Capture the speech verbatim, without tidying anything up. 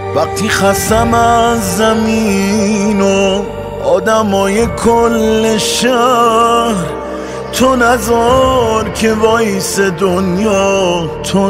وقتی خستم از زمین و آدمای کل شهر، تو نذار که وایس دنیا تو